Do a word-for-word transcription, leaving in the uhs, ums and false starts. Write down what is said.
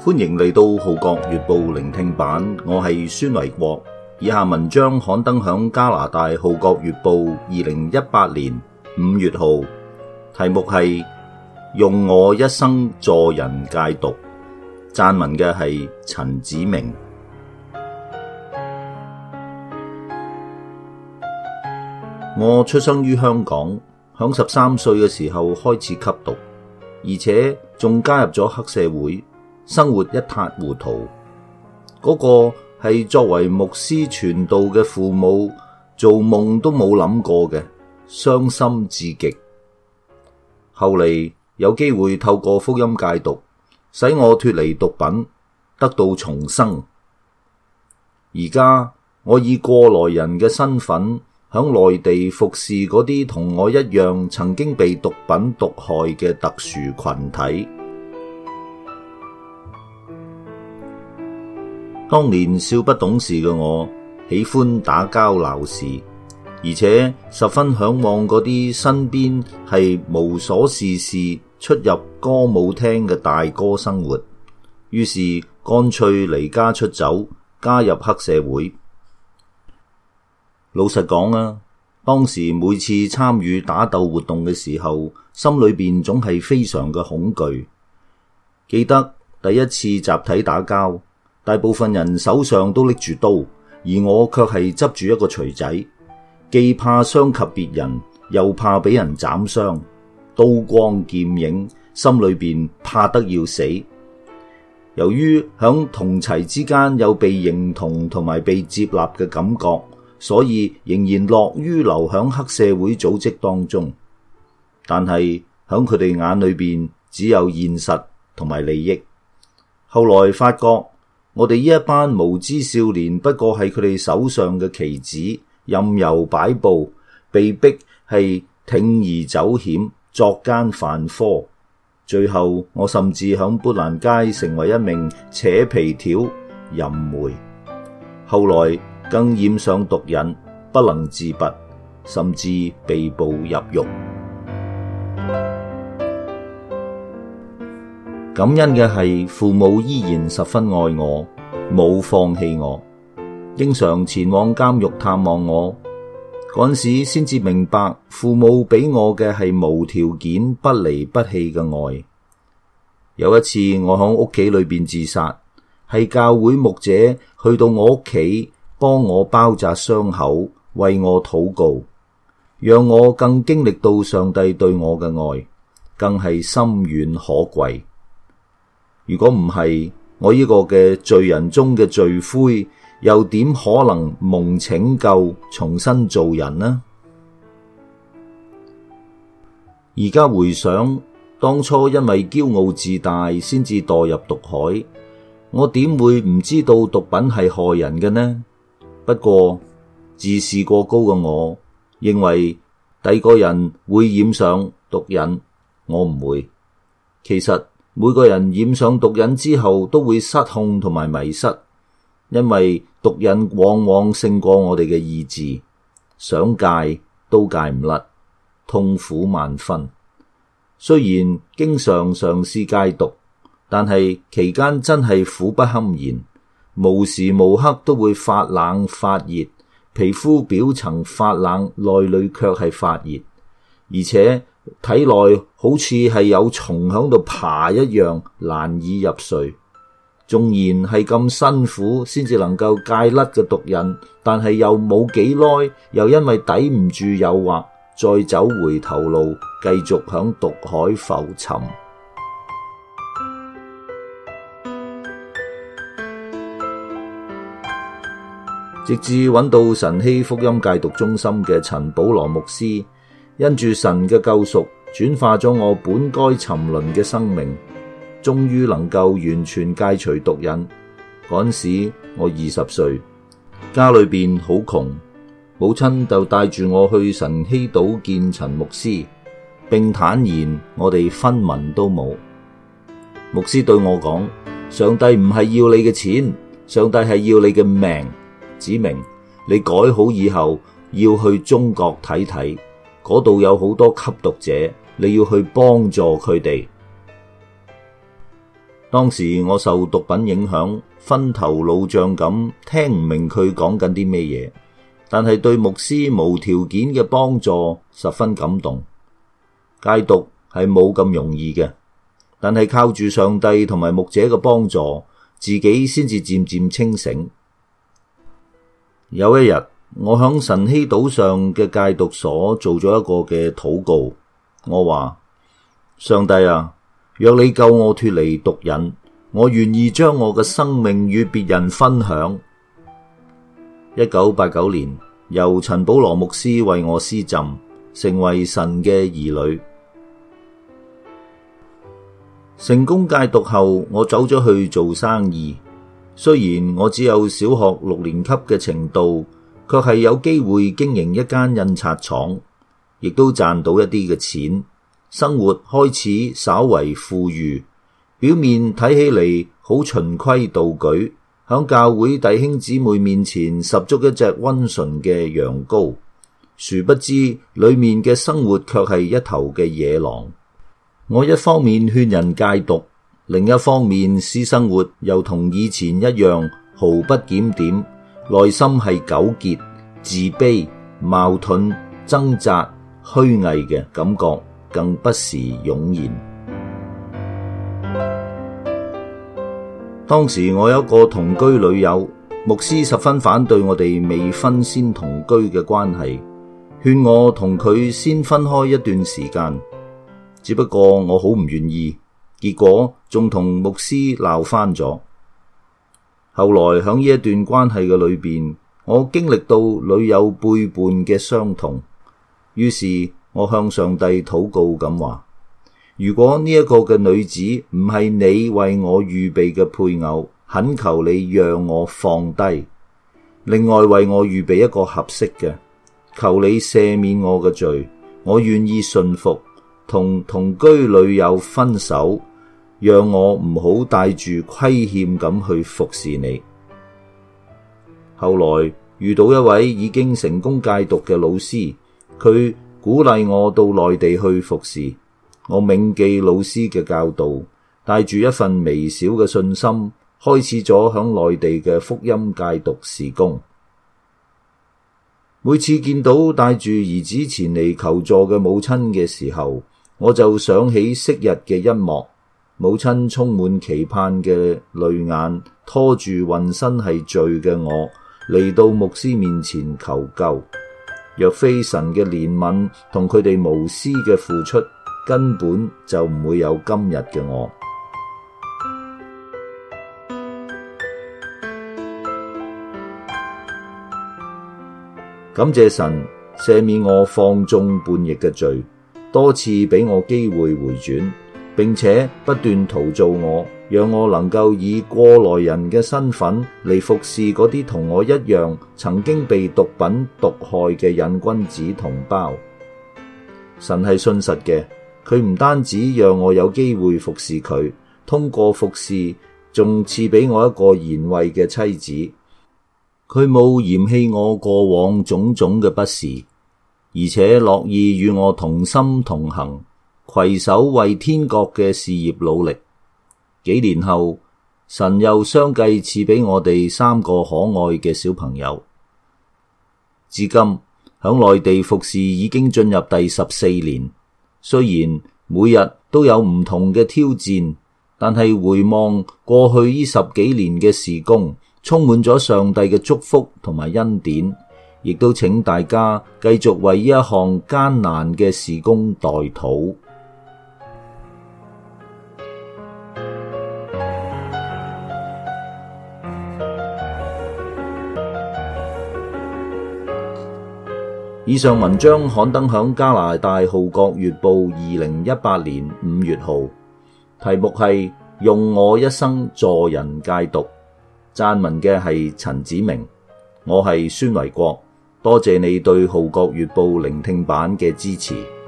歡迎嚟到《號角月報》聆聽版，我係孫維國。以下文章刊登響加拿大《號角月報》二零一八年五月號，題目係用我一生助人戒毒。撰文嘅係陳子明。我出生於香港，響十三歲嘅時候開始吸毒，而且仲加入咗黑社會，生活一塌糊塗。嗰個係作為牧師傳道嘅父母做夢都冇諗過嘅，傷心至極。後嚟有機會透過福音戒毒，使我脫離毒品，得到重生。而家我以過來人嘅身份，響內地服侍嗰啲同我一樣曾經被毒品毒害嘅特殊群體。當年少不懂事嘅我，喜歡打交鬧事，而且十分向往嗰啲身邊係無所事事、出入歌舞廳嘅大哥生活，於是乾脆離家出走，加入黑社會。老實講啊，當時每次參與打鬥活動嘅時候，心裏邊總係非常嘅恐懼。記得第一次集體打交，大部分人手上都拎住刀，而我卻係執住一個錘仔，既怕傷及別人，又怕俾人斬傷，刀光劍影，心裏邊怕得要死。由於響同儕之間有被認同同埋被接納嘅感覺，所以仍然樂於留響黑社會組織當中。但係響佢哋眼裏邊只有現實同埋利益。後來發覺我哋呢一班無知少年不過係佢哋手上嘅棋子，任由擺布，被逼係鋌而走險，作奸犯科。最後我甚至響砵蘭街成為一名扯皮條、淫梅。後來更染上毒癮，不能自拔，甚至被捕入獄。感恩嘅係父母依然十分愛我，冇放棄我，經常前往監獄探望我。嗰陣時先至明白，父母俾我嘅係無條件不離不棄嘅愛。有一次我響屋企裏邊自殺，係教會牧者去到我屋企幫我包紮傷口，為我禱告，讓我更經歷到上帝對我嘅愛，更係深遠可貴。如果唔係，我呢個嘅罪人中嘅罪魁，又點可能蒙拯救，重新做人呢？而家回想，當初因為驕傲自大，先至墮入毒海，我點會唔知道毒品係害人嘅呢？不過自視過高嘅我，認為第二個人會染上毒癮，我唔會。其實每個人染上毒癮之後都會失控同埋迷失，因為毒癮往往勝過我哋嘅意志，想戒都戒唔甩，痛苦萬分。雖然經常嘗試戒毒，但係期間真係苦不堪言，無時無刻都會發冷發熱，皮膚表層發冷，內裏卻係發熱，而且體內好似係有蟲響度爬一樣，難以入睡。縱然係咁辛苦先至能夠戒甩嘅毒癮，但係又冇幾耐，又因為抵唔住誘惑，再走回頭路，繼續響毒海浮沉。直至揾到晨曦福音戒毒中心嘅陳保羅牧師，因住神嘅救贖，轉化咗我本該沉淪嘅生命，終於能夠完全戒除毒癮。嗰時我二十歲，家裏邊好窮，母親就帶住我去晨曦島見陳牧師，並坦言我哋分文都冇。牧師對我講：上帝唔係要你嘅錢，上帝係要你嘅命。指明你改好以後要去中國睇睇，嗰度有好多吸毒者，你要去幫助佢哋。 當時我受毒品影響，昏頭腦脹咁，聽唔明佢講緊啲咩嘢，但係對牧師無條件嘅幫助十分感動。戒毒係冇咁容易嘅，但係靠住上帝同埋牧者嘅幫助，自己先至漸漸清醒。有一日，我響晨曦島上嘅戒毒所做咗一個嘅禱告，我話：上帝啊，若你救我脫離毒癮，我願意將我嘅生命與別人分享。一九八九年，由陳保羅牧師為我施浸，成為神嘅兒女。成功戒毒後，我走咗去做生意。雖然我只有小學六年級嘅程度，卻係有機會經營一間印刷廠，亦都賺到一啲嘅錢，生活開始稍為富裕。表面睇起嚟好循規蹈矩，響教會弟兄姊妹面前十足一隻溫順嘅羊羔，殊不知裏面嘅生活卻係一頭嘅野狼。我一方面勸人戒毒，另一方面私生活又同以前一樣毫不檢點，內心係糾結、自卑、矛盾、掙扎、虛偽嘅感覺更不時湧現。當時我有一個同居女友，牧師十分反對我哋未婚先同居嘅關係，勸我同佢先分開一段時間。只不過我好唔願意，結果仲同牧師鬧翻咗。後來響呢一段關係嘅裏邊，我經歷到女友背叛嘅傷痛，於是我向上帝禱告咁話：如果呢一個嘅女子唔係你為我預備嘅配偶，懇求你讓我放低。另外為我預備一個合適嘅，求你赦免我嘅罪，我願意信服。同同居女友分手，讓我唔好帶住虧欠咁去服侍你。後來遇到一位已經成功戒毒嘅老師，佢鼓勵我到內地去服侍。我銘記老師嘅教導，帶住一份微小嘅信心，開始咗響內地嘅福音戒毒事工。每次見到帶住兒子前嚟求助嘅母親嘅時候，我就想起昔日嘅一幕，母親充滿期盼嘅淚眼，拖住渾身係罪嘅我嚟到牧師面前求救。若非神嘅憐憫同佢哋無私嘅付出，根本就唔會有今日嘅我。感謝神赦免我放縱叛逆嘅罪，多次俾我機會回轉，並且不斷陶造我，讓我能夠以過來人嘅身份嚟服侍嗰啲同我一樣曾經被毒品毒害嘅癮君子同胞。神係信實嘅，佢唔單止讓我有機會服侍佢，通過服侍仲賜俾我一個賢惠嘅妻子。佢冇嫌棄我過往種種嘅不是，而且樂意與我同心同行，攜手為天國嘅事業努力。幾年後，神又相繼賜俾我哋三個可愛嘅小朋友。至今響內地服侍已經進入第十四年，雖然每日都有唔同嘅挑戰，但係回望過去呢十幾年嘅事工，充滿咗上帝嘅祝福同埋恩典。亦都請大家繼續為呢一項艱難嘅事工代禱。以上文章刊登響加拿大《號角月報》二零一八年五月號，題目係用我一生助人戒毒，撰文嘅係陳子明，我係孫維國。多謝你對《號角月報》聆聽版嘅支持。